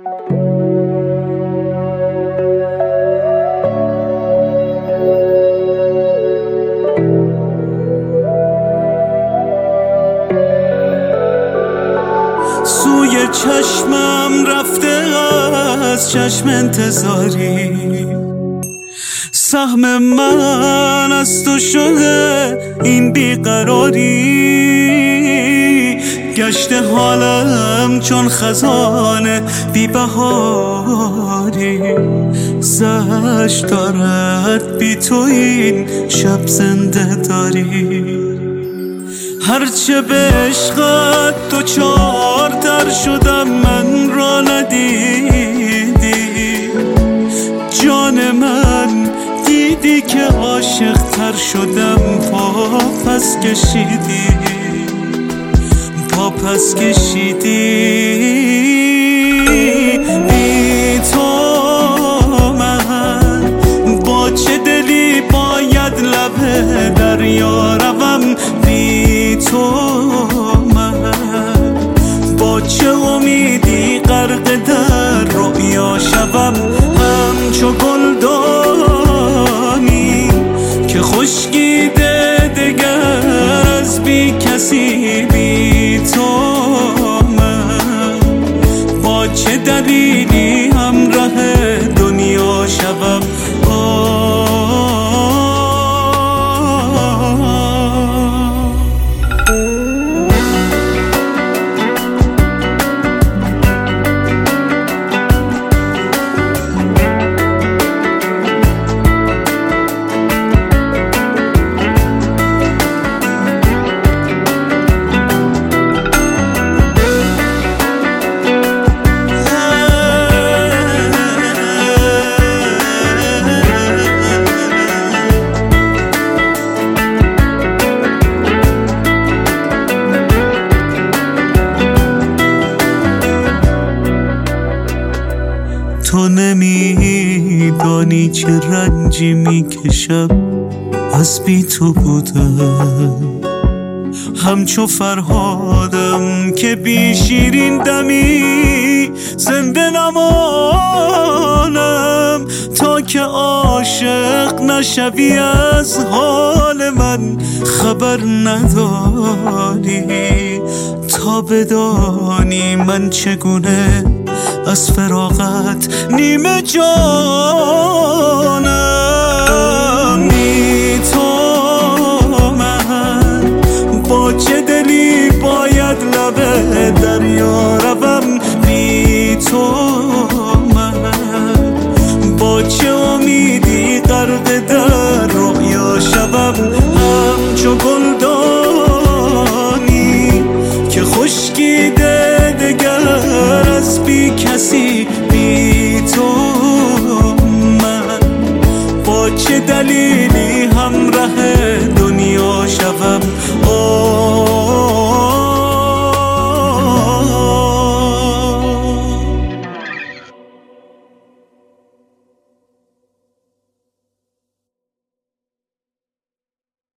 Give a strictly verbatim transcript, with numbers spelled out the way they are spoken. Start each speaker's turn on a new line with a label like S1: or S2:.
S1: سوی چشمم رفته از چشم انتظاری، سهم من از تو شده این بیقراری. گشته حالم چون خزانه بی بهاری، زشت دارد بی تو این شب زنده داری. هرچه به عشقت تو چارتر شدم من را ندیدی، جان من دیدی که عاشق تر شدم پا پس کشیدی، پا پس کشیدی. بی تو من با چه دلی باید لب دریا روم، بی تو من با چه امیدی غرق در رویا شوم. همچو گلدانی که خشکیده دگر از بی کسی، بی تو من با چه دلیلی همراه دنیا شوم. تو نمیدانی چه رنجی میکشم از بی تو بودم، همچو فرهادم که بی شیرین دمی زنده نمانم. تا که عاشق نشوی از حال من خبر نداری، تا بدانی من چگونه از فراغت نیمه جانم. بی تو من با چه دلی باید لب دریا روم، بی تو من با چه امیدی غرق در رویا شوم. همچو گلدانی که خشکیده دگر از بی کسی، بی تو من با چه دلیلی همراه دنیا شوم.